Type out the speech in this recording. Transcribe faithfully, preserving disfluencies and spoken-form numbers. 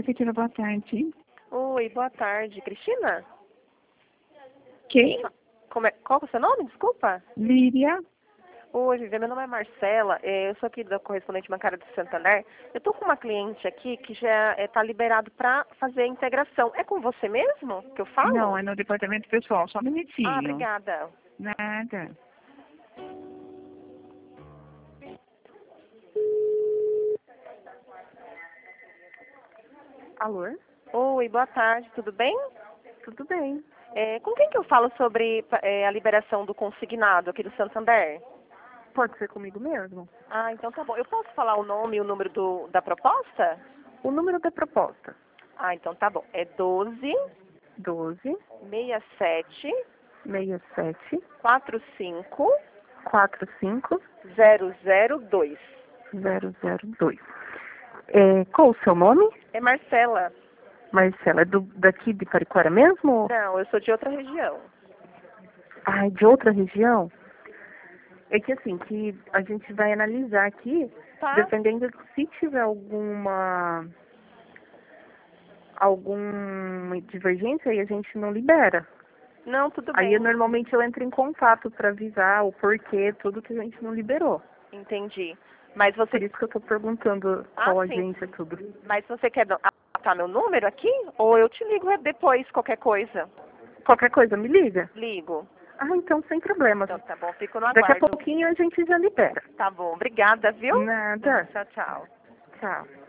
prefeitura, boa tarde. Oi, boa tarde. Cristina? Quem? Como é, qual é o seu nome? Desculpa. Líria. Oi, Viviane, meu nome é Marcela. É, eu sou aqui da correspondente bancária do Santander. Eu estou com uma cliente aqui que já está liberado para fazer a integração. É com você mesmo que eu falo? Não, é no departamento pessoal, só um minutinho. Ah, obrigada. Nada. Alô? Oi, boa tarde, tudo bem? Tudo bem. É, com quem que eu falo sobre é, a liberação do consignado aqui do Santander? Pode ser comigo mesmo? Ah, então tá bom. Eu posso falar o nome e o número do, da proposta? O número da proposta. Ah, então tá bom. É doze, doze, sessenta e sete, sessenta e sete, quarenta e cinco, quarenta e cinco, zero zero dois. zero zero dois. É, qual o seu nome? É Marcela. Marcela, é do, daqui de Pariquara mesmo? Não, eu sou de outra região. Ah, é de outra região? É que assim, que a gente vai analisar aqui, Tá? dependendo se tiver alguma alguma divergência, aí a gente não libera. Não, tudo Aí bem. eu, normalmente eu entro em contato para avisar o porquê, tudo que a gente não liberou. Entendi. Mas Por você... isso que eu tô perguntando Ah, qual sim. agência, tudo. Mas você quer anotar meu número aqui? Ou eu te ligo depois, qualquer coisa? Qualquer coisa, me liga. Ligo. Ah, então sem problemas. Então tá bom, fico no Daqui a aguardo. pouquinho a gente já libera. Tá bom, obrigada, viu? Nada. Tchau, tchau. Tchau.